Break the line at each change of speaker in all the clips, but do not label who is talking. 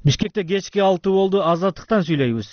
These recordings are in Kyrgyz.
Бишкекте кечки 6 болду. Азаттыктан сүйлөйбүз.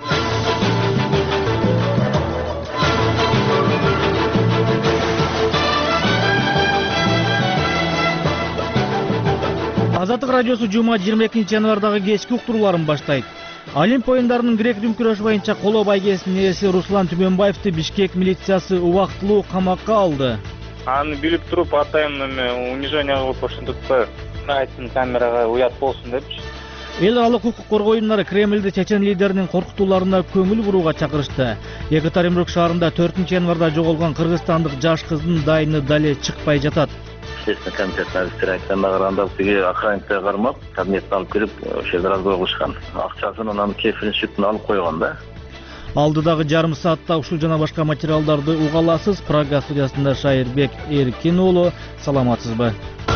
Азаттык радиосу жума 22 январдагы кечки уктурууларын баштайт. Олимп оюндарынын грек дүм күрөшү боюнча коло байгесинин ээси Руслан Түмөнбаевди Бишкек милициясы убактылуу камакка алды.
Аны билип туруп атайын унижение кылып ошентип айттым, камерага уят болсун депчи.
Эл аралык укук коргоо уюмдары Кремльди чечен лидеринин коркутууларына көңүл буруга чакырышты. Екатеринбург шаарында 4 январда жоголгон кыргызстандык жаш кыздын дайыны дале чыкпай жатат.
Следственный комитет айтканына караганда тиги охранникке кармап, кабинетке алып кирип, ошол жерде разговор кылышкан. Акчасын анан кефилин сүтүн алып койгон да.
Алдыдагы жарым саатта ушул жана башка материалдарды уга аласыз. Прага студиясында Шайырбек Эркин уулу. Саламатсызбы?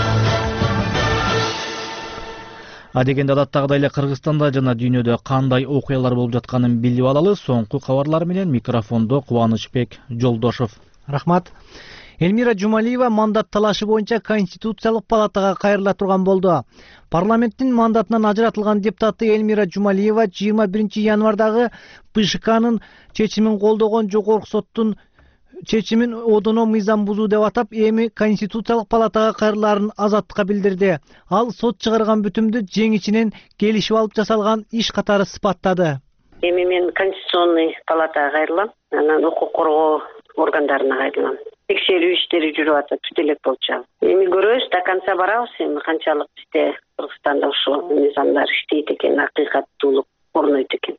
Адегенде адаттагыдай эле Кыргызстанда жана дүйнөдө кандай окуялар болуп жатканын билип алалы. Соңку кабарлар менен микрофондо Кубанычбек Жолдошов.
Рахмат. Элмира Жумалиева мандат талашы боюнча Конституциялык палатага кайрыла турган болду. Парламенттин мандатынан ажыратылган депутаты Элмира Жумалиева 21 январдагы ПШКнын чечимин колдогон Жогорку соттун чечимин одоно мыйзам бузуу деп атап, эми Конституциялык палатага кайрылаарын Азаттыкка билдирди. Ал сот чыгарган бүтүмдү жеңичинен келишип алып жасалган иш катары сыпаттады.
Эми мен Конституционный палатага кайрылам, анан укук коргоо органдарына кайрылам. Текшерүү иштери жүрүп атат, бүт элек болчу. Эми көрөбүз, до конца барабыз, эми канчалык бизде Кыргызстанда ушул мыйзамдар иштейт экен, акыйкаттуулук орнойт экен.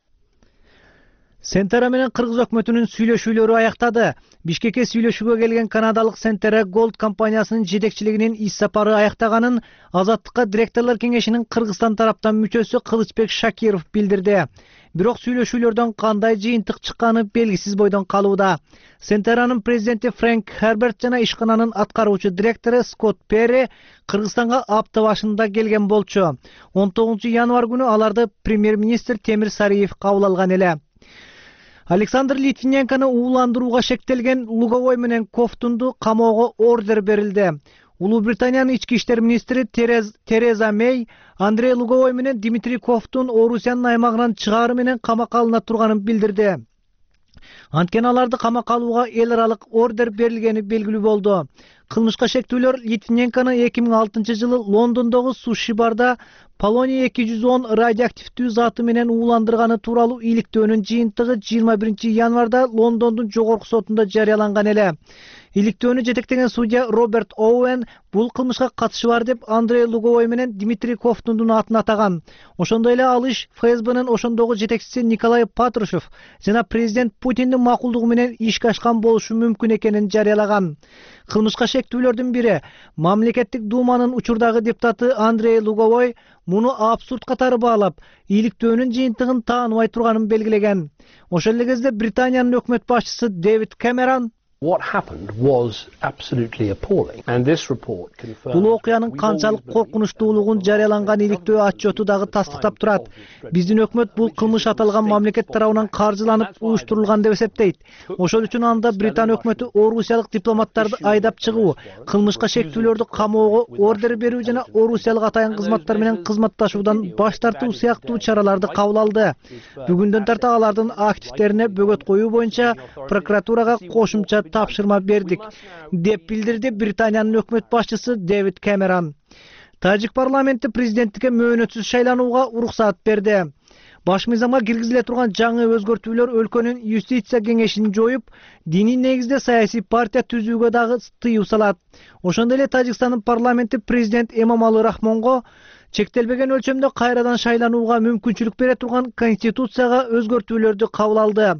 Сентера менен Кыргыз өкмөтүнүн сүйлөшүүлөрү аяктады. Бишкекке сүйлөшүүгө келген канадалык Сентера Gold компаниясынын жетекчилигинин ис сапары аяктаганын Азаттыкка директорлор кеңешинин Кыргызстан тараптан мүчөсү Кылычбек Шакиров билдирди. Бирок сүйлөшүүлөрдөн кандай жыйынтык чыкканы белгисиз бойдон калууда. Сентеранын президенти Фрэнк Херберт жана ишкананын аткаруучу директору Скотт Перри Кыргызстанга апта башында келген болчу. 19 январ күнү аларды премьер-министр Темир Сариев кабыл алган эле. Александр Литвиненкону ууландырууга шектелген Луговой менен Кофтунду камоого ордер берилди. Улуу Британиянын ички иштер министри Тереза Мей Андрей Луговой менен Дмитрий Кофтун Орусиянын аймагынан чыгаары менен камакка алына турганын билдирди. Анткени аларды камакка алууга эл аралык ордер берилгени белгилүү болду. Кылмышка шектүүлөр Литвиненкону 2006 жылы Лондондогу суши барда полоний 210 радиоактивдүү заты менен ууландырганы тууралуу иликтөөнүн жыйынтыгы 21 январда Лондондун жогорку сотунда жарыяланган эле. Иликтөөнү жетектеген судья Роберт Оуэн бул кылмышка катышы бар деп Андрей Луговой менен Дмитрий Кофтундун атын атаган. Ошондой эле ал иш ФСБнын ошондогу жетекчиси Николай Патрушев жана президент Путиндин макулдугу менен ишке ашкан болушу мүмкүн экенин жарыялаган. Кылмышка шектүүлөрдүн бири мамлекеттик думанын учурдагы депутаты Андрей Луговой муну абсурд катары баалап, иликтөөнүн жыйынтыгын тааныбай турганын белгилеген. Ошол эле кезде Британиянын өкмөт башчысы Дэвид Кэмерон
What happened was absolutely appalling, and this report confirms.
Бул окуянын канчалык коркунучтуулугун жарыяланган иликтөө отчету дагы тастыктап турат. Биздин өкмөт бул кылмыш аталган мамлекет тарабынан каржыланып, уюштурулган деп эсептейт. Ошол үчүн анда Британ өкмөтү орусиялык дипломаттарды айдап чыгуу, кылмышка шектүүлөрдү камоого ордер берүү жана орусиялык атайын кызматтар менен кызматташуудан баш тартуу сыяктуу чараларды кабыл алды. Бүгүндөн тарта алардын активдерине бөгөт коюу боюнча прокуратурага кошумча тапшырма бердик, деп билдирди Британиянын өкмөт башчысы Дэвид Кэмерон. Тажик парламенти президенттикке мөөнөтсүз шайланууга уруксаат берди. Баш мыйзамга киргизиле турган жаңы өзгөртүүлөр өлкөнүн юстиция кеңешин жоюп, диний негизде саясий партия түзүүгө дагы тыюу салат. Ошондой эле Тажикстандын парламенти президент Эмомали Рахмонго чектелбеген өлчөмдө кайрадан шайланууга мүмкүнчүлүк бере турган конституцияга өзгөртүүлөрдү кабыл алды.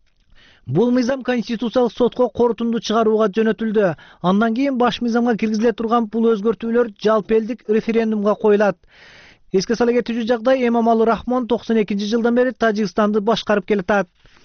Бул мыйзам Конституциялык сотко корутунду чыгарууга жөнөтүлдү. Андан кийин баш мыйзамга киргизиле турган бул өзгөртүүлөр жалпы элдик референдумга коюлат. Эске сала кетүүчү жагдай, Эмомали Рахмон 92 жылдан бери Тажикстанды башкарып келатат.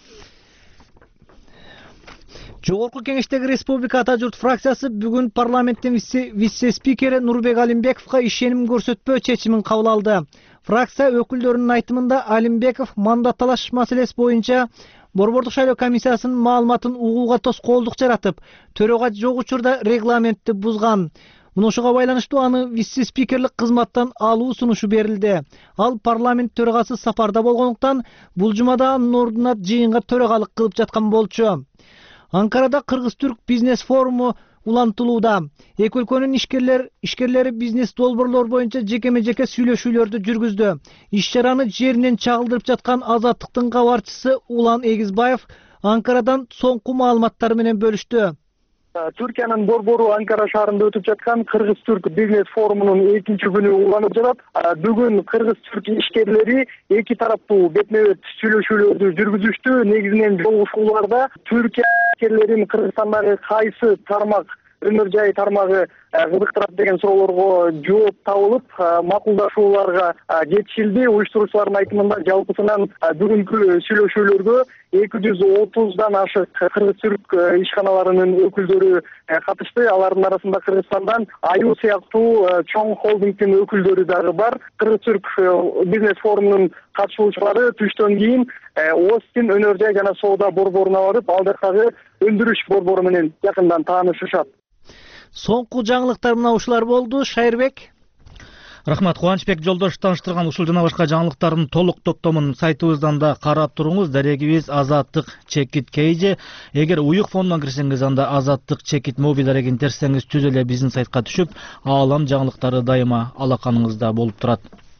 Жогорку кеңештеги Республика Ата журт фракциясы бүгүн парламенттин вице-спикери Нурбек Алимбековго ишеним көрсөтпөө чечимин кабыл алды. Фракция өкүлдөрүнүн айтымында Алимбеков мандат талаш маселеси боюнча Борбордук шайлоо комиссиясынын маалыматын угууга тоскоолдук жаратып, төрөгө жок учурда регламентти бузган. Мунушуга байланыштуу аны вице-спикерлик кызматтан алуу сунушу берилди. Ал парламент төрагасы сапарда болгондуктан бул жумада анын ордуна жыйынга төрагалык кылып жаткан болчу. Анкарада Кыргыз-Түрк бизнес форуму улантылууда. Эки өлкөнүн ишкерлери бизнес долбоорлор боюнча жекеме-жеке сүйлөшүүлөрдү жүргүздү. Иш-чараны жеринен чагылдырып жаткан Азаттыктын кабарчысы Улан Эгизбаев Анкарадан соңку маалыматтар менен бөлүштү.
Түркиянын борбору Анкара шаарында өтүп жаткан Кыргыз-Түрк бизнес форумунун 2-нчи күнү уланып жатат. Бүгүн Кыргыз-Түрк ишкерлери эки тараптуу бетме-бет сүйлөшүүлөрдү жүргүзүштү. Негизинен жолугушууларда Түркия ишкерлерин Кыргызстандагы кайсы тармак өмүр жай тармагы кызыктырат деген суроолорго жооп табылып, макулдашууларга жетишилди. Уюштуруучулардын айтымында жалпысынан бүгүнкү сүйлөшүүлөргө 230дан ашык Кыргыз-Түрк ишканаларынын өкүлдөрү катышты. Алардын арасында Кыргызстандан Аю сыяктуу чоң холдингдин өкүлдөрү дагы бар. Кыргыз-Түрк бизнес форумунун катышуучулары түштөн кийин Остин өнөр жай жана соода борборуна барып, ал жактагы өндүрүш борбору менен жакындан таанышышат.
Соңку жаңылыктар мына ушулар болду. Шайырбек.
Рахмат, Кубанычбек Жолдош тааныштырган ушул жана башка жаңылыктардын толук топтомун сайтыбыздан да карап туруңуз. Дарегибиз Азаттык Чекит Кейже. Эгер уюк фондон кирсеңиз, анда Азаттык Чекит моби дарегин терсеңиз түз эле биздин сайтка түшүп, аалам жаңылыктары дайыма алаканыңызда болуп турат.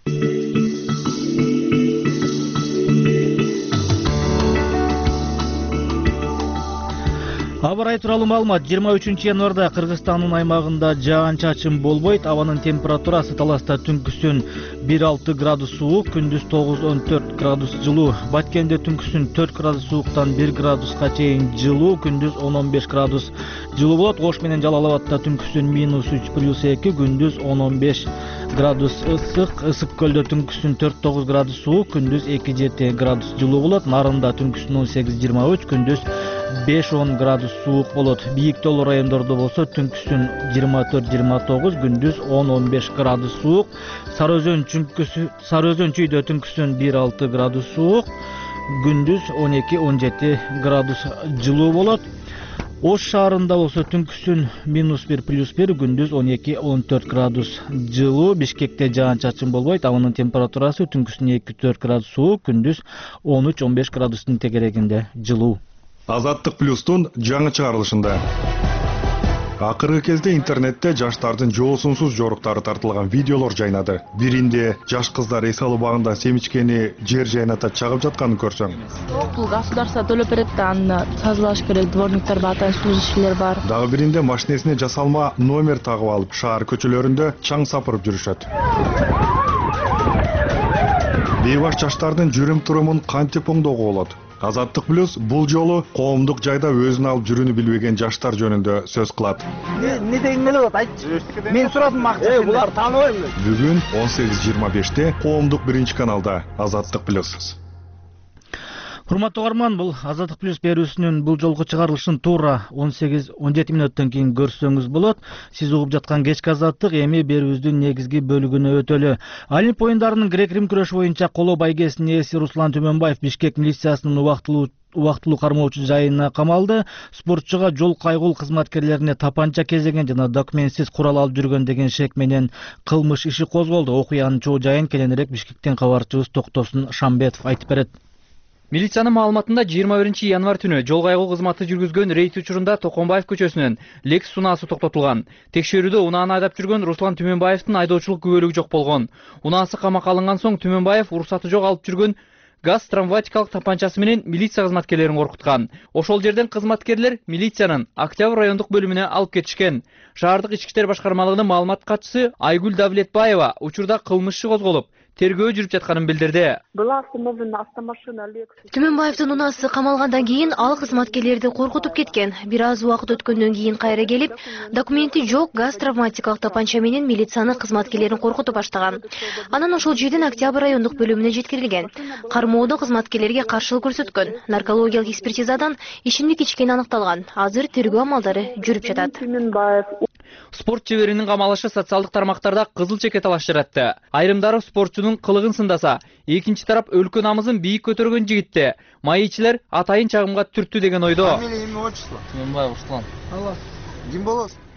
Аба ырайы тууралуу маалымат. 23 январда Кыргызстандын аймагында жаан-чачын болбойт. Абанын температурасы таласта түнкүсүн 1-6 градус суук, күндүз 9-14 градус жылуу. Баткенде түнкүсүн 4 градус сууктан 1 градуска чейин жылуу, күндүз 10-15 градус жылуу болот. Ош менен Жалал Абадта түнкүсүн -3+2, күндүз 10-15 градус ысык. Ысык көлдө түнкүсүн 4-9 градус суук, күндүз 2-7 градус жылуу болот. Нарында түнкүсүн 18-23, күндүз 5-10 градус суук болот. Бийик тоолуу райондордо болсо түнкүсүн 24-29, күндүз 10-15 градус суук. Сары Өзөн чүйдө түнкүсүн 1-6 градус суук, күндүз 12-17 градус жылуу болот. Ош шаарында болсо түнкүсүн -1+1, күндүз 12-14 градус жылуу. Бишкекте жаан-чачын болбойт. Абанын температурасы түнкүсүн 2-4 градус суук, күндүз 13-15 градустун тегерегинде жылуу.
Азаттык плюстун жаңы чыгарылышында. Акыркы кезде интернетте жаштардын жоосунсуз жоруктары тартылган видеолор жайнады. Биринде жаш кыздар эс алуу убагында семичкени жер жайната чагып жатканын көрсөң.
Бул государство төлөп берет да, аны тазалаш керек, дворниктер бар, служащийлер бар.
Дагы биринде машинесине жасалма номер тагып алып, шаар көчөлөрүндө чаң сапырып жүрүшөт. Бейбаш жаштардын жүрүм-турумун кантип оңдоого болот? Азаттык плюс бул жолу коомдук жайда өзүн алып жүрүүнү билбеген жаштар жөнүндө сөз кылат.
Не деген эле болот айтчы. Мен сурадым максат. Булар тааныбайм.
Бүгүн 18:25-те коомдук 1-каналда Азаттык плюс.
Урматтуу угарман, бул Азаттык плюс берүүсүнүн бул жолку чыгарылышын туура 18-17 мүнөттөн кийин көрсөңүз болот. Сиз угуп жаткан кечки Азаттык эми берүүбүздүн негизги бөлүгүнө өтөлү. Олимп оюндарынын грек-рим күрөшү боюнча коло байгесинин ээси Руслан Түмөнбаев Бишкек милициясынын убактылуу кармоочу жайына камалды. Спортчуга жол кайгул кызматкерлерине тапанча кезеген жана документсиз курал алып жүргөн деген шек менен кылмыш иши козголду. Окуянын чоо жайын кененирээк Бишкектен кабарчыбыз Токтосун Шамбетов айтып берет.
Милициянын маалыматында 21 январ түнү жол кайгуу кызматы жүргүзгөн рейд учурунда Токонбаев көчөсүнөн Lexus унаасы токтотулган. Текшерүүдө унааны айдап жүргөн Руслан Түмөнбаевдин айдоочулук күбөлүгү жок болгон. Унаасы камакка алынган соң Түмөнбаев уруксаты жок алып жүргөн газ травматикалык тапанчасы менен милиция кызматкерлерин коркуткан. Ошол жерден кызматкерлер милициянын Октябрь райондук бөлүмүнө алып кетишкен. Шаардык ички иштер башкармалыгынын маалымат катчысы Айгүл Давлетбаева учурда кылмыш иши козголуп, тергөө жүрүп жатканын билдирди.
Түмөнбаевдин унаасы камалгандан кийин ал кызматкерлерди коркутуп кеткен. Бир аз убакыт өткөндөн кийин кайра келип, документи жок газ травматикалык тапанча менен милициянын кызматкерлерин коркутуп баштаган. Анан ошол жерден Октябрь райондук бөлүмүнө жеткирилген. Кармоодо кызматкерлерге каршылык көрсөткөн. Наркологиялык экспертизадан ичимдик ичкени аныкталган. Азыр тергөө амалдары жүрүп жатат.
Спорт чеберинин камалышы социалдык тармактарда кызыл чекет талаш жаратты. Айрымдары спортчунун кылыгын сындаса, экинчи тарап өлкө намызын бийик көтөргөн жигитте майычылар атайын чагымга түрттү деген ойдо.
Фамилия, имя, отчество? Түмөнбаев Руслан. Ким болосуң?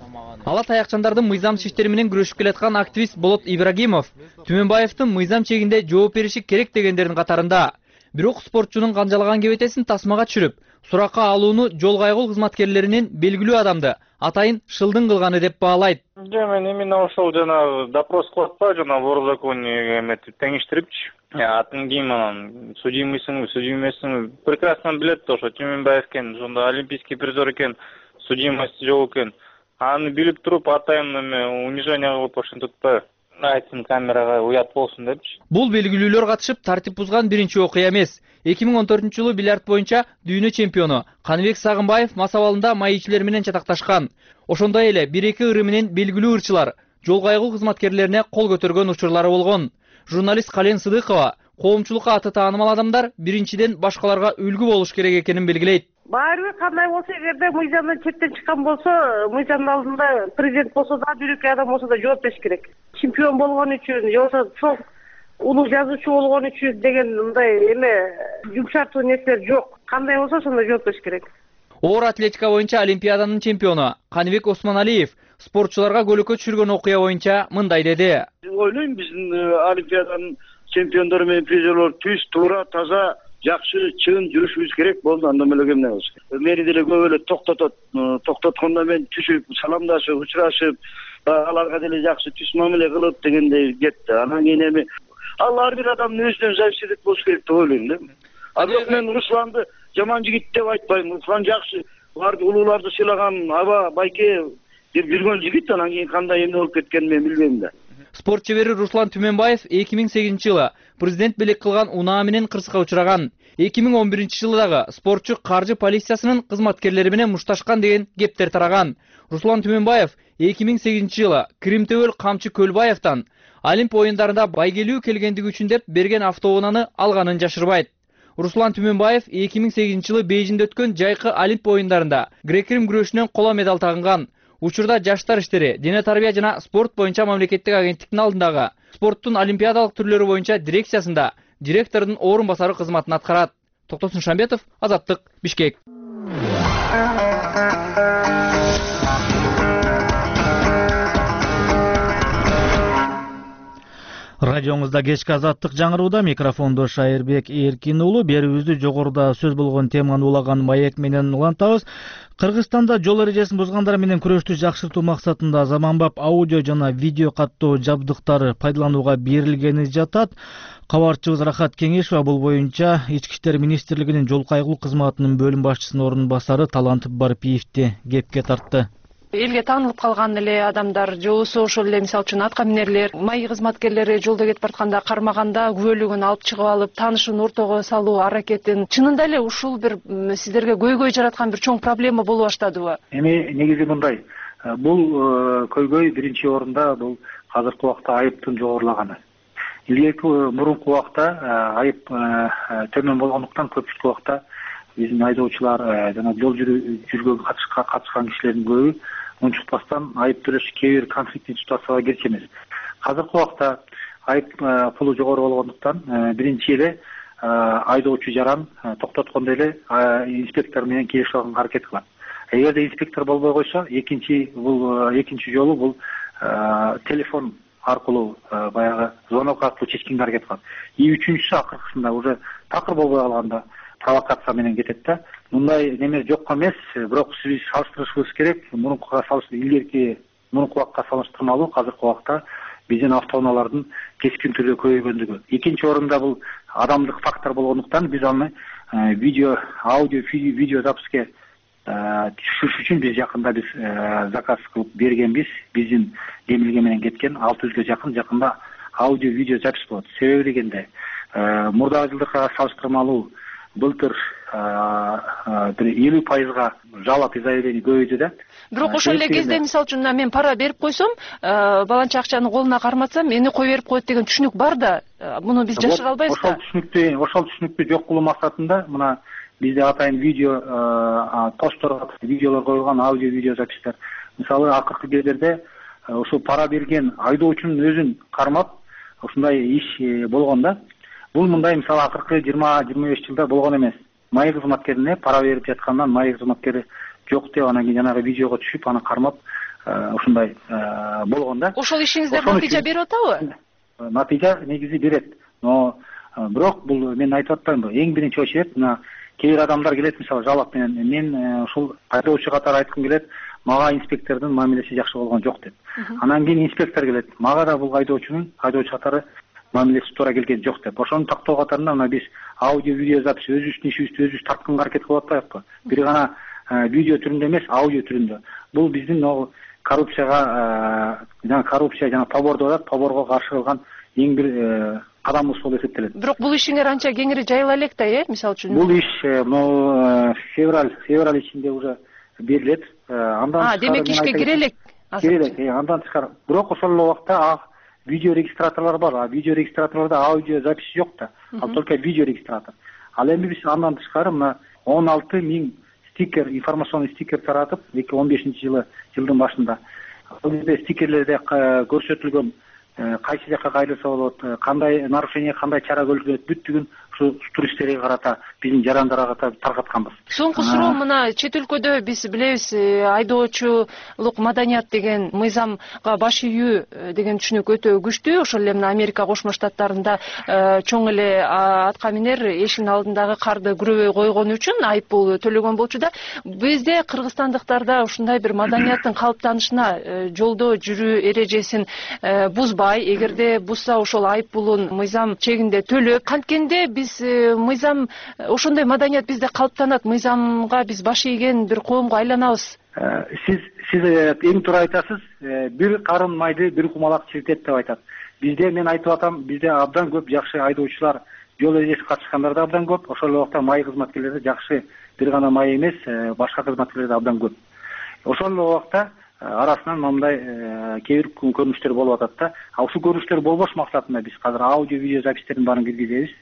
Ала таякчандардын мыйзам ишиктери менен күрөшүп келаткан активист Болот Ибрагимов Түмөнбаевдин мыйзам чегинде жооп бериши керек дегендердин катарында. Бирок спортчунун канжалаган кебетесин тасмага түшүрүп, суракка алууну жол кайгыл кызматкерлеринин белгилүү адамды атайын шылдың кылганы деп баалайт.
Мен именно ошол жана допрос кылып атпайбы, жана вор законе эметип теңиштирипчи. Атын кийин анан судимыйсыңбы, судим эмессиңби прекрасно билет ошо Түмөнбаев экен, ошондо олимпийский призер экен, судимости жок экен. Аны билип туруп атайын унижение кылып ошентип атпайбы? Айтсын камерага уят болсун депчи.
Бул белгилүүлөр катышып тартип бузган биринчи окуя эмес. 2014-жылы бильярд боюнча дүйнө чемпиону Каныбек Сагынбаев мас абалында майычилер менен чатакташкан. Ошондой эле 1-2 ыры менен белгилүү ырчылар жол кайгыл кызматкерлерине кол көтөргөн учурлары болгон. Журналист Кален Сыдыкова коомчулукка аты таанымал адамдар биринчиден башкаларга үлгү болуш керек экенин белгилейт.
Баары кандай болсо, эгерде мыйзамдан четтен чыккан болсо, мыйзамдын алдында президент болсо да, бирөкөй адам болсо да жооп бериш керек. Чемпион болгон үчүн, жоксо чоң улуу жазуучу болгон үчүн деген мындай эме жумшартуу нерселер жок. Кандай болсо ошондой жооп бериш керек.
Оор атлетика боюнча олимпиаданын чемпиону Каныбек Осмоналиев спортчуларга көлөкө түшүргөн окуя боюнча мындай деди.
Ойлойм, биздин олимпиаданын чемпиондору менен призерлор түз, туура, таза, жакшы, чын жүрүшүбүз керек болду. Андан эле эмне болсун. Мени деле көп эле токтоткондо мен түшүп, саламдашып, учурашып, аларга деле жакшы түз мамиле кылып дегендей кетти. Анан кийин эми ар бир адамдын өзүнөн зависит болуш керек деп ойлойм да. А бирок мен Русланды жаман жигит деп айтпайм. Руслан жакшы, барды улууларды сыйлаган, аба байке деп жүргөн жигит, анан кийин кандай эмне болуп кеткенин мен билбейм да.
Спорт чебери Руслан Түмөнбаев 2008-жылы президент белек кылган унаа менен кырсыкка учураган. 2011-жылы дагы спортчу каржы полициясынын кызматкерлери менен мушташкан деген кептер тараган. Руслан Түмөнбаев 2008-жылы Кримтөбөл Камчы Көлбаевтан Олимп оюндарында байгелүү келгендиги үчүн деп берген автоунааны алганын жашырбайт. Руслан Түмөнбаев 2008-жылы Бейжиңде өткөн жайкы Олимп оюндарында грек-рим күрөшүнөн коло медаль тагынган. Учурда жаштар иштери, дене тарбия жана спорт боюнча мамлекеттик агенттиктин алдындагы спорттун олимпиадалык түрлөрү боюнча дирекциясында директордун орун басары кызматын аткарат. Токтосун Шамбетов, Азаттык, Бишкек.
Радионузда кечки Азаттык жаңырууда, микрофондо Шайырбек Эркин уулу. Берүүбүздү жогоруда сөз болгон теманы улаган маек менен улантабыз. Кыргызстанда жол эрежесин бузгандар менен күрөштү жакшыртуу максатында заманбап аудио жана видео каттоо жабдыктары пайдаланууга берилгени жатат. Кабарчыбыз Рахат Кеңешова бул боюнча Ички иштер министрлигинин жол кайгылуу кызматынын бөлүм башчысынын орун басары Талант Барпиевди кепке тартты.
Элге таанылып калган эле адамдар же болбосо ошол эле мисалы үчүн атка минерлер, маи кызматкерлери жолдо кетип баратканда кармаганда күбөлүгүн алып чыгып алып, таанышын ортого салуу аракетин чынында эле ушул бир сиздерге көйгөй жараткан бир чоң проблема боло баштадыбы?
Эми негизи мындай, бул көйгөй биринчи орунда бул азыркы убакта айыптын жогорулаганы. Илгерки мурунку убакта айып төмөн болгондуктан көпчүлүк убакта биздин айдоочулар жана жол жүргөнгө катышкан кишилердин көбү унчукпастан айып төлөш кээ бир конфликттин ситуацияга кирчү эмес. Азыркы убакта айып пулу жогору болгондуктан биринчи эле айдоочу жаран токтоткондо эле инспектор менен келишип алганга аракет кылат. Эгерде инспектор болбой койсо, экинчи жолу бул телефон аркылуу баягы звонок аркылуу чечкенге аракет кылат. И үчүнчүсү акыркысында уже такыр болбой калганда провокация менен кетет да. Мындай неме жок эмес, бирок биз салыштырышыбыз керек. Мурункуга илгерки мурунку убакка салыштырмалуу азыркы убакта биздин автоунаалардын кескин түрдө көбөйгөндүгү. Экинчи орунда бул адамдык фактор болгондуктан биз аны аудио видео записке түшүрүш үчүн биз жакында заказ кылып бергенбиз. Биздин эмилге менен кеткен 600га жакында аудио видео запись болот. Себеби дегенде мурдагы жылдарга салыштырмалуу былтыр бир 50%га жалоб и заявление көбөйдү да.
Бирок ошол эле кезде мисалы үчүн мен пара берип койсом, баланча акчаны колуна карматсам, мени кой берип коет деген түшүнүк бар да. Муну биз жашыра албайбыз да.
Ошол түшүнүктү жок кылуу максатында мына бизде атайын видео постторго видеолор коюлган, аудио видео записьтер. Мисалы акыркы кездерде ошол пара берген айдоочунун өзүн кармап ушундай иш болгон да. Бул мындай мисалы акыркы 20-25 жылда болгон эмес. Маи кызматкерине пара берип жаткандан маи кызматкери жок деп анан кийин жанагы видеого түшүп аны кармап ушундай болгон да.
Ошол ишиңиздер натыйжа берип атабы?
Натыйжа негизи берет. Но бирок бул мен айтып атпаймынбы, эң биринчи очередь мына кээ бир адамдар келет, мисалы жалак менен мен ушул айдоочу катары айткым келет, мага инспектордун мамилеси жакшы болгон жок деп. Анан кийин инспектор келет, мага да бул айдоочу катары мамилеси туура келген жок деп. Ошону тактоо катарында мына биз аудио видео запись өзүбүздүн ишибизди өзүбүз тартканга аракет кылып атпайбызбы? Бир гана видео түрүндө эмес, аудио түрүндө. Бул биздин коррупцияга жана побор деп атат, поборго каршы кылган эң бир кадамыбыз болуп эсептелет.
Бирок бул ишиңер анча кеңири жайыла элек да, мисалы үчүн.
Бул иш февраль ичинде уже берилет.
Демек ишке кире элек.
Андан тышкары. Бирок ошол эле убакта видео регистраторлор бар. Видео регистраторлордо аудио запись жок да. Ал только видео регистратор. Ал эми биз андан тышкары мына 16 000 стикер, информационный стикер таратып, 2015-жылдын башында. Бул жерде стикерлерде көрсөтүлгөн кайсы жакка кайрылса болот, кандай нарушение, кандай чара көрүлөт, бүттүгүн ушу туристтерге карата, биздин жарандарга карата таркатканбыз.
Соңку суроо мына чет өлкөдө биз билебиз, айдоочулук маданият деген мыйзамга баш ийүү деген түшүнүк өтө күчтүү. Ошол эле мына Америка Кошмо Штаттарында чоң эле атка минер эшиктин алдындагы карды күрөбөй койгону үчүн айыппул төлөгөн болчу да. Бизде кыргызстандыктарда ушундай бир маданияттын калыптанышына жолдо жүрүү эрежесин бузбай, эгерде бузса ошол айыппулун мыйзам чегинде төлөп, канткенде биз мыйзам ошондой маданият бизде калыптанат, мыйзамга биз баш ийген бир коомго айланабыз.
Сиз эң туура айтасыз. Бир карын майды бир кумалак чиртет деп айтат. Бизде мен айтып атам, бизде абдан көп жакшы айдоочулар, жол эрежеси катышкандар да абдан көп. Ошол эле убакта май кызматкерлери жакшы, бир гана май эмес, башка кызматкерлер да абдан көп. Ошол эле убакта арасынан мындай кээ бир көрүнүштөр болуп атат да. Ушул көрүнүштөр болбош максатында биз азыр аудио видео запистерин баарын киргизебиз.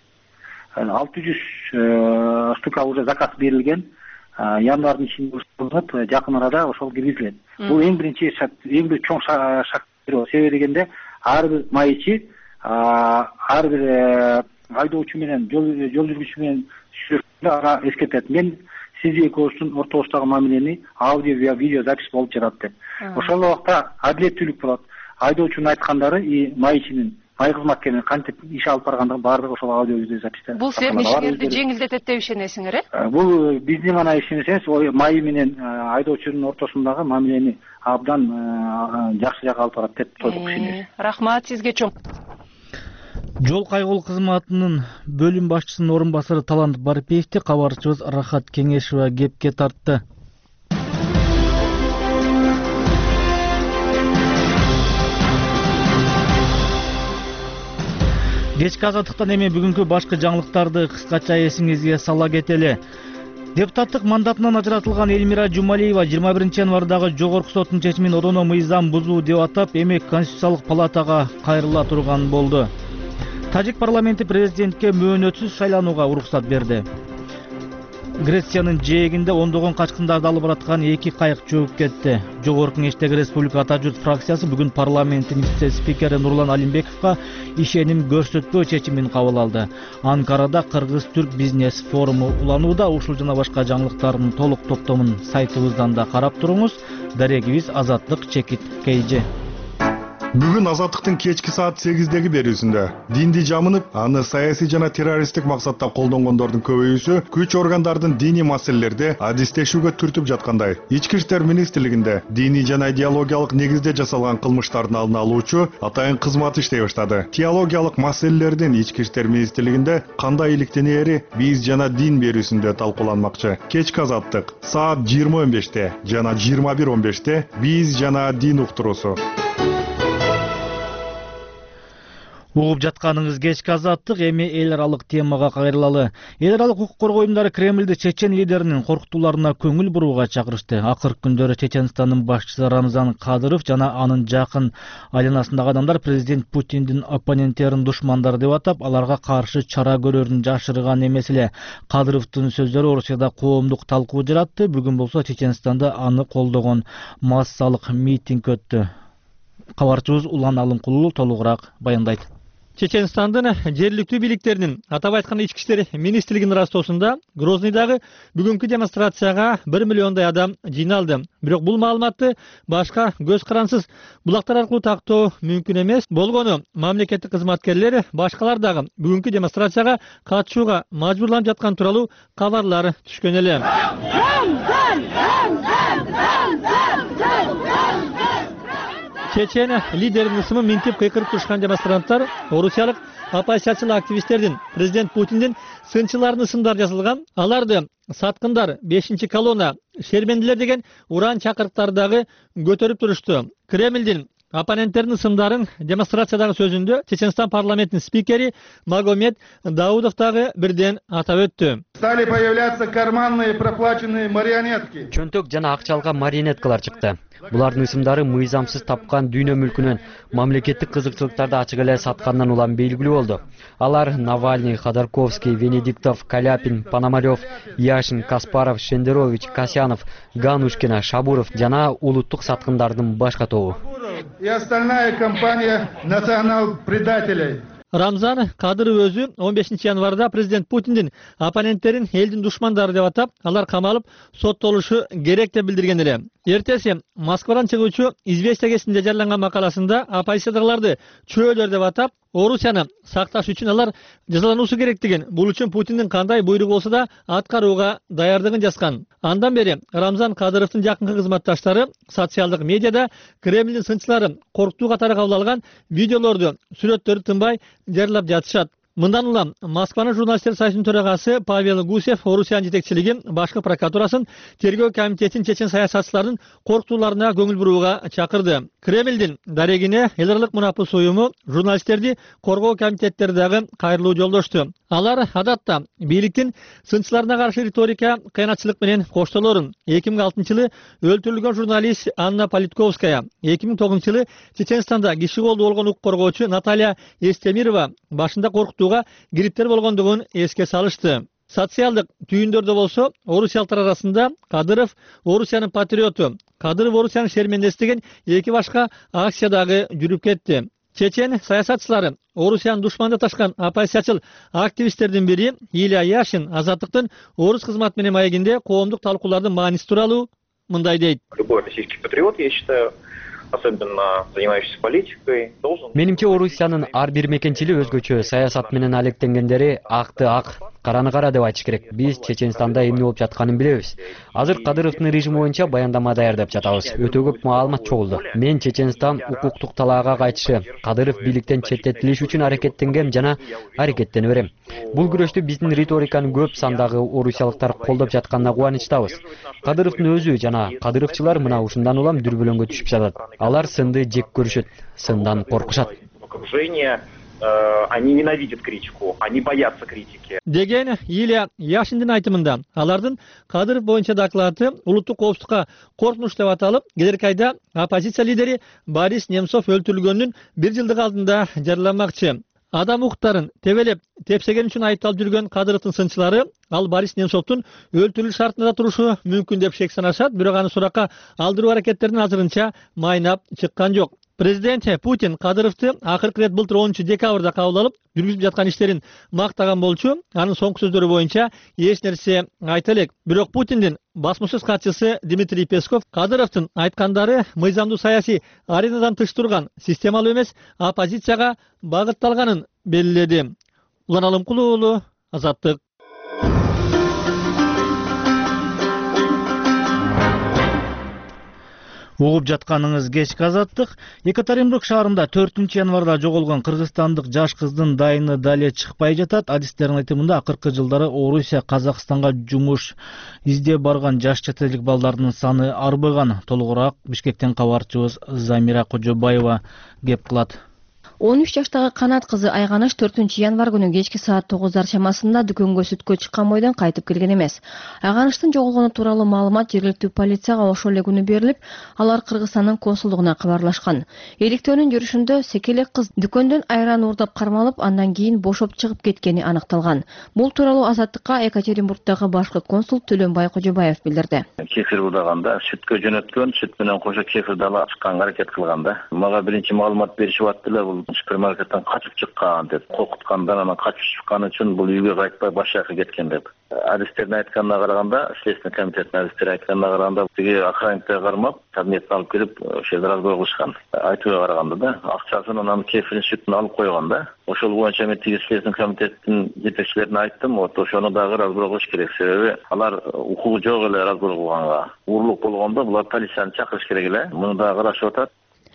600 штука уже заказ берилген. Январдын ичинде жакын арада ошол киргизилет. Бул эң биринчи эң бир чоң шаг. Себеби дегенде ар бир майчы, ар бир айдоочу менен жол жүргүчү менен сүйлөшкөндө эскертет. Мен сиз экөөбүздүн ортобуздагы мамилени аудио видео запись болуп жатат деп. Ошол убакта адилеттүүлүк болот. Айдоочунун айткандары майчынын, май кызматкеринин кантип иш алып баргандыгы баардыгы ошол аудио видео записьте.
Бул силердин ишиңерди жеңилдетет деп ишенесиңер,
Бул биздин гана ишениш эмес, майы менен айдоочунун ортосундагы мамилени абдан жакшы жакка алып барат деп ишенебиз.
Рахмат сизге чоң.
Жол кайгылуу кызматынын бөлүм башчысынын орун басары Талант Барпиевди кабарчыбыз Рахат Кеңешова кепке тартты. Кечки азаттыктан эми бүгүнкү башкы жаңылыктарды кыскача эсиңизге сала кетели. Депутаттык мандатынан ажыратылган Элмира Жумалиева 21 январдагы жогорку соттун чечимин одоно мыйзам бузуу деп атап, эми Конституциялык палатага кайрыла турган болду. Тажик парламенти президентке мөөнөтсүз шайланууга уруксат берди. Грециянын жээгинде ондогон качкындарды алып бараткан 2 кайык чөгүп кетти. Жогорку Кеңештеги Республика Ата журт фракциясы бүгүн парламенттин вице-спикери Нурлан Алимбековго ишеним көрсөтпөө чечимин кабыл алды. Анкарада Кыргыз-Түрк бизнес форуму уланууда. Ушул жана башка жаңылыктардын толук топтомун сайтыбыздан да карап туруңуз. Дарегибиз Азаттык Чекит Кейже.
Бүгүн Азаттыктын кечки саат 8-деги берүүсүндө динди жамынып, аны саясий жана террористтик максатта колдонгондордун көбөйүүсү күч органдардын диний маселелерде адистешүүгө түртүп жаткандай. Ички иштер министрлигинде диний жана идеологиялык негизде жасалган кылмыштардын алдын алуучу атайын кызмат иштей баштады. Теологиялык маселелердин ички иштер министрлигинде кандай иликтенери биз жана дин берүүсүндө талкууланмакчы. Кечки Азаттык саат 20:15 жана 21:15 биз жана дин уктуруусу. Угуп жатканыңыз кечки Азаттык, эми эл аралык темага кайрылалы. Эл аралык укук коргоо уюмдары Кремльде чечен лидеринин коркутууларына көңүл бурууга чакырышты. Акыркы күндөрү Чеченстандын башчысы Рамзан Кадыров жана анын жакын айланасындагы адамдар президент Путиндин оппоненттерин душмандар деп атап, аларга каршы чара көрөрүн жашырган эмес эле. Кадыровдун сөздөрү Орусияда коомдук талкуу жаратты. Бүгүн болсо Чеченстанда аны колдогон массалык митинг өттү. Кабарчыбыз Улан Алымкулуу толугураак баяндайт.
Чеченстандын жергиликтүү бийликтеринин, атап айтканда ички иштер министрлигинин ыраазоосунда Грознойдагы бүгүнкү демонстрацияга 1 миллиондой адам жыйналды. Бирок бул маалыматты башка көз карансыз булактар аркылуу тактоо мүмкүн эмес болгону мамлекеттик кызматкерлер башкалар дагы бүгүнкү демонстрацияга катышууга мажбурланып жаткан тууралуу кабарлар түшкөн эле. Чечен лидеринин ысымын минтип кыйкырып турушкан демонстранттар орусиялык оппозициячыл активисттердин президент Путиндин сынчыларынын ысымдары жазылган, аларды саткындар, 5-колонна, шербендилер деген уран чакырыктарды дагы көтөрүп турушту. Кремлдин оппоненттеринин ысымдарын демонстрациядагы сөзүндө Чеченстан парламентинин спикери Магомед Даудов дагы бирден атап өттү.
Стали появляться карманные проплаченные марионетки.
Чөнтөк жана акчалган марионеткалар чыкты. Булардын ысымдары мыйзамсыз тапкан дүйнө мүлкүнөн мамлекеттик кызыкчылыктарды ачык эле саткандан улам белгилүү болду. Алар Навальный, Ходорковский, Венедиктов, Каляпин, Пономарев, Яшин, Каспаров, Шендерович, Касьянов, Ганушкина, Шабуров жана улуттук саткындардын башка тобу.
И остальная компания национал-предателей.
Рамзан Кадыров өзү 15 январда президент Путиндин оппоненттерин элдин душмандары деп атап, алар камалып соттолушу керек деп билдирген эле. Эртеси Москвадан чыгуучу «Известия» гезитинде жарыяланган макаласында оппозициядагыларды чөөлөр деп атап, Орусияны сакташ үчүн алар жазалануусу керек деген, бул үчүн Путиндин кандай буйрук болсо да аткарууга даярдыгын жазган. Андан бери Рамзан Кадыровдун жакынкы кызматташтары социалдык медиада Кремлдин сынчылары коркутуу катары кабыл алган видеолорду, сүрөттөрдү тынбай жарыялап жатышат. Мындан улам Москванын журналисттер союзунун төрагасы Павел Гусев Орусиянын жетекчилиги башкы прокуратурасын тергөө комитетин чечен саясатчылардын коркутууларына көңүл бурууга чакырды. Кремлдин дарегине эл аралык мунапыс уюму журналисттерди коргоо комитеттери дагы кайрылуу жолдошту. Алар адатта бийликтин сынчыларына каршы риторика, кыянатчылык менен коштолорун 2006-жылы өлтүрүлгөн журналист Анна Политковская, 2009-жылы Чеченстанда киши колду болгон укук коргоочу Наталья Эстемирова башында коркутууга кириптер болгондугун эске салышты. Социалдык түйүндөрдө болсо, орусиялыктар арасында Кадыров Орусиянын патриоту, Кадыров Орусиянын шермендеси деген эки башка акция дагы жүрүп кетти. Чечен саясатчылары Орусиянын душманды ташкан оппозициячыл активисттердин бири Илья Яшин Азаттыктын орус кызматы менен маегинде коомдук талкуулардын мааниси тууралуу мындай дейт.
Любой российский патриот, я считаю, особенно занимающийся политикой, должен...
Менимче Орусиянын ар бир мекенчили өзгөчө саясат менен алектенгендери акты ак, караны кара деп айтыш керек. Биз Чеченстанда эмне болуп жатканын билебиз. Азыр Кадыровдун режими боюнча баяндама даярдап жатабыз. Өтө көп маалымат чогулду. Мен Чеченстан укуктук талаага кайтышы, Кадыров бийликтен четтетилиш үчүн аракеттенгем жана аракеттене берем. Бул күрөштү биздин риториканы көп сандагы орусиялыктар колдоп жатканына кубанычтабыз. Кадыровдун өзү жана кадыровчулар мына ушундан улам дүрбөлөңгө түшүп жатат. Алар сынды жек көрүшөт, сындан коркушат.
Они ненавидят критику, они боятся критики.
Деген Илья Яшиндин айтымында, алардын Кадыров боюнча доклады улуттук коопсуздукка коркунуч деп аталып, келерки айда оппозиция лидери Борис Немцов өлтүрүлгөндүн 1 жылдык алдында жарыяланмакчы. Адам укуктарын тебелеп, тепсеген үчүн айыпталып жүргөн Кадыровдун сынчылары ал Борис Немцовдун өлтүрүлүш шартында турушу мүмкүн деп шек санашат, бирок аны суракка алдыруу аракеттерин азырынча майнап чыккан жок. Президент Путин Кадыровду акыркы рет былтыр 10 декабрда кабыл алып, жүргүзүп жаткан иштерин мактаган болчу. Анын соңку сөздөрү боюнча эч нерсе айта элек. Бирок Путиндин басмасөз катчысы Дмитрий Песков Кадыровдун айткандары мыйзамдуу саясий аренадан тыш турган, системалуу эмес оппозицияга багытталганын белгиледи. Улан Алымкулуу уулу, Азаттык. Угуп жатканыңыз кечки Азаттык. Екатеринбург шаарында 4 январда жоголгон кыргызстандык жаш кыздын дайыны дале чыкпай жатат. Адистердин айтымында акыркы жылдары Орусия Казакстанга жумуш издеп барган жаш чет элдик балдардын саны арбыган. Толугураак Бишкектен кабарчыбыз Замира Кожобаева кеп кылат.
13 жаштагы Канат кызы Айганыш 4 январ күнү кечки саат 9 чамасында дүкөнгө сүткө чыккан бойдон кайтып келген эмес. Айганыштын жоголгону тууралуу маалымат жергиликтүү полицияга ошол эле күнү берилип, алар Кыргызстандын консулдугуна кабарлашкан. Иликтөөнүн жүрүшүндө секелек кыз дүкөндөн айран уурдап кармалып, андан кийин бошоп чыгып кеткени аныкталган. Бул тууралуу Азаттыкка Екатеринбургдагы башкы консул Төлөнбай Кожобаев билдирди.
Кефир удаганда сүткө жөнөткөн, сүт менен кошо кефир дала чыкканга аракет кылганда. Мага биринчи маалымат беришип аттылар, бул супермаркеттен качып чыккан деп коркуткандан анан качып чыккан үчүн бул үйгө кайтпай баш жака кеткен деп адистердин айтканына караганда, следственный комитеттин адистери айтканына караганда тиги охранниктер кармап кабинетке алып кирип ошол жерде разбой кылышкан. Айтууга караганда да акчасын анан кефилин сүтүн алып койгон да. Ошол боюнча мен тиги следственный комитеттин жетекчилерине айттым, вот ошону дагы разбой кылыш керек. Себеби алар укугу жок эле разбой кылганга. Урлук болгондо булар полицияны чакырыш керек эле. Муну дагы карашып атат.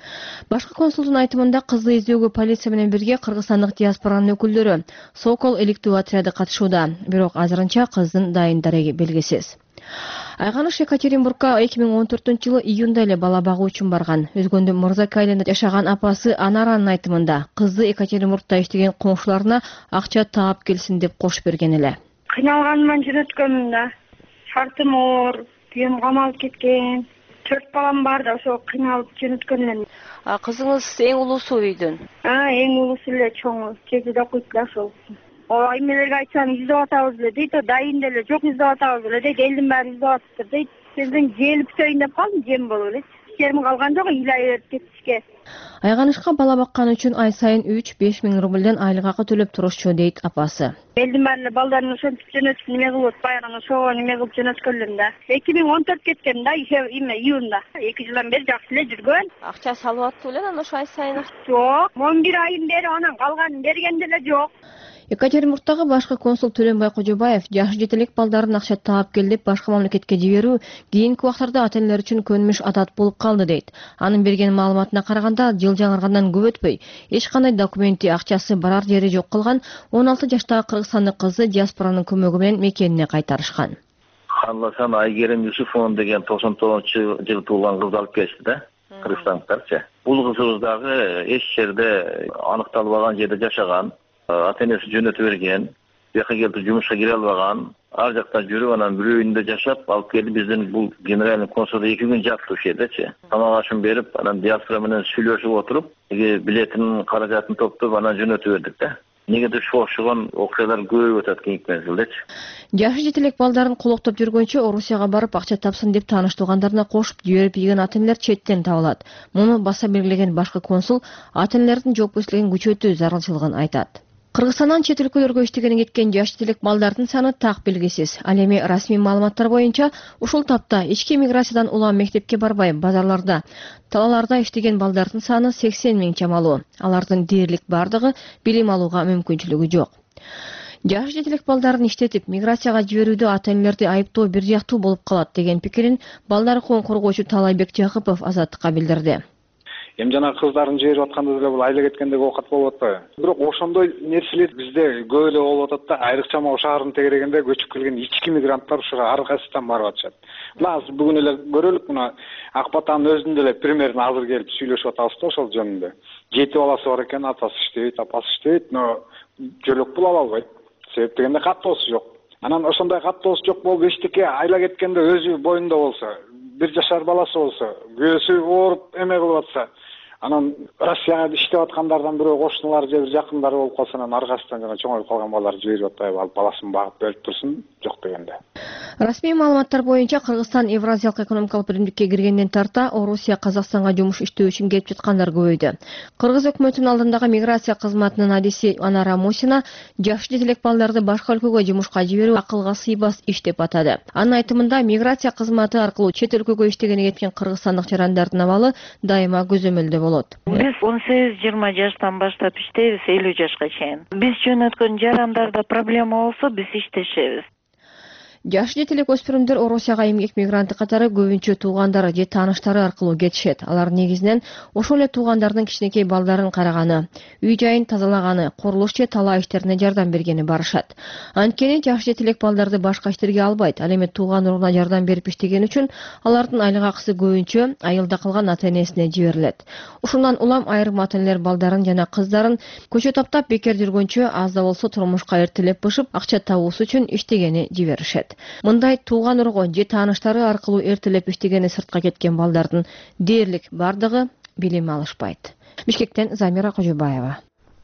Башкы консулдун айтымында кызды издөөгө полиция менен бирге кыргызстандык диаспоранын өкүлдөрү Сокол иликтөө отряды катышууда. Бирок азырынча кыздын дайын дареги белгисиз. Айганыш Екатеринбургка 2014-жылы июнда эле бала багуу үчүн барган. Өзгөндү Мырзака айылында жашаган апасы Анаранын айтымында кызды Екатеринбургда иштеген коңшуларына акча таап келсин деп кош берген эле.
Кыйналганыман жөнөткөнмүн да. Шартым оор, күйөөм камалып кеткен. 4 балам бар да ошо кыйналып жөнөткөн элем.
Кызыңыз эң улуусу үйдүн?
Эң улуусу эле, чоңу. Жетиде окуйт да ошол. Эмелерге айтсам издеп атабыз эле дейт, дайын деле жок издеп атабыз эле дейт, элдин баары издеп атыптыр дейт. Сиздин жел бүтөйүн деп калдым, жем болуп эле. Иштерим калган жок, илай берип кетишке.
Айганышка бала баккан үчүн ай сайын 3-5 миң рубльден айлык акы төлөп турушчу дейт апасы.
Элдин баары эле балдарын ошентип жөнөтүп неме кылып, баягы ошого неме кылып жөнөткөнлөр да. 2014 кеткен да, июнда. 2 жылдан бери жакшы эле жүргөн.
Акча салып аттуу эле анан ошо ай сайын?
Жок, 11 айын бери анан калганын берген деле жок.
Екатеринбургдагы башкы консул Төлөнбай Кожобаев жаш жетелек балдарын акча таап кел деп башка мамлекетке жиберүү кийинки убактарда ата энелер үчүн көнүмүш адат болуп калды дейт. Анын берген маалыматына караганда, жыл жаңыргандан көп өтпөй, эч кандай документи, акчасы барар жери жок кылган 16 жаштагы кыргызстандык кызды диаспоранын көмөгү менен мекенине кайтарышкан.
Ханласан Айгерим Юсуфовна деген 99-жылы туулган кызды алып келишти да, кыргызстандыктарчы. Бул кызыбыз дагы эч жерде аныкталбаган жерде жашаган. Ата-энеси жөнөтүп берген, жака келип жумушка кире албаган, ар жакта жүрүп анан бирөө үйүндө жашап, алып келип биздин бул генеральный консулда 2 күн жатты ошол жердечи. Тамак ашын берип, анан диаспора менен сүйлөшүп отуруп, билетин, каражатын топтоп анан жөнөтүп бердик да. Негеде ушуга окшогон окуялар көп өтөт кийинки мезгилдечи.
Жашы жетелек балдарын колоктоп жүргөнчө Орусияга барып акча тапсын деп тааныш туугандарына кошуп жиберип ийген ата-энелер четтен табылат. Муну баса белгилеген башкы консул ата-энелердин жоопкерчилигин күчөтүү зарылчылыгын айтат. Кыргызстандан чет өлкөлөргө иштегени кеткен жаш жетелек балдардын саны так белгисиз. Ал эми расмий маалыматтар боюнча ушул тапта ички миграциядан улам мектепке барбай, базарларда, талааларда иштеген балдардын саны 80 миң чамалуу. Алардын дээрлик бардыгы билим алууга мүмкүнчүлүгү жок. Жаш жетелек балдарын иштетип миграцияга жиберүүдө ата-энелерди айыптоо бир жактуу болуп калат деген пикирин балдар укугун коргоочу Талайбек Жакыпов Азаттыкка билдирди.
Эми жана кыздарын жиберип атканда деле бул айла кеткендеги оокат болуп атпайбы? Бирок ошондой нерселер бизде көп эле болуп атат да, айрыкча могу шаардын тегерегинде көчүп келген ички мигранттар ушуга ар кайсыдан барып атышат. Мына азыр бүгүн эле көрөлүк, мына Акбатанын өзүндө эле примерно азыр келип сүйлөшүп атабыз да ошол жөнүндө. 7 баласы бар экен, атасы иштейт, апасы иштейт, но жөлөк пул ала албайт. Себеп дегенде каттоосу жок. Анан ошондой каттоосу жок болуп эчтеке айла кеткенде өзү боюнда болсо, 1 жашар баласы болсо, күйөөсү ооруп эме кылып атса, анан Россияга иштеп аткандардан бирөө кошуналары же бир жакындары болуп калса, анан ар кайсыдан жана чоңоюп калган балдар жиберип атпайбы, алып баласын багып берип турсун, жок дегенде.
Расмий маалыматтар боюнча Кыргызстан Евразиялык экономикалык биримдикке киргенден тарта Орусия Казакстанга жумуш иштөө үчүн келип жаткандар көбөйдү. Кыргыз өкмөтүнүн алдындагы миграция кызматынын адиси Анара Мусина жаш жетелек балдарды башка өлкөгө жумушка жиберүү акылга сыйбас иш деп атады. Анын айтымында миграция кызматы аркылуу чет өлкөгө иштегени кеткен кыргызстандык жарандардын абалы дайыма көзөмөлдө болот.
Биз 18-20 жаштан баштап иштейбиз, 50 жашка чейин. Биз жөнөткөн жарандарда проблема болсо, биз иштешебиз.
Жаш жетелек өспүрүмдөр Орусияга эмгек мигранты катары көбүнчө туугандары же тааныштары аркылуу кетишет. Алар негизинен ошол эле туугандардын кичинекей балдарын караганы, үй жайын тазалаганы, курулуш же талаа иштерине жардам бергени барышат. Анткени жаш жетелек балдарды башка иштерге албайт. Ал эми тууган уруна жардам берип иштеген үчүн алардын айлык акысы көбүнчө айылда калган ата-энесине жиберилет. Ушундан улам айрым ата-энелер балдарын жана кыздарын көчө таптап бекер жүргөнчө аз да болсо турмушка эртелеп бышып акча табуусу үчүн иштегени жиберишет. Мындай тууган уругу же тааныштары аркылуу эртелеп иштегени сыртка кеткен балдардын дээрлик бардыгы билим алышпайт. Бишкектен Замира Кожобаева.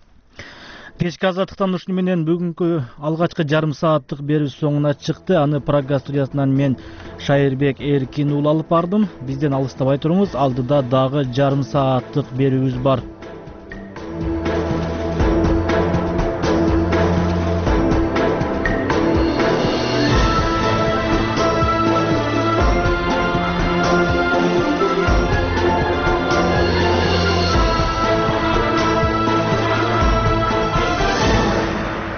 Кечки азаттыктан ушуну менен бүгүнкү алгачкы жарым сааттык берүү соңуна чыкты. Аны Прага студиясынан мен Шайырбек Эркин уулу алып бардым. Бизден алыстабай туруңуз, алдыда дагы жарым сааттык берүүбүз бар.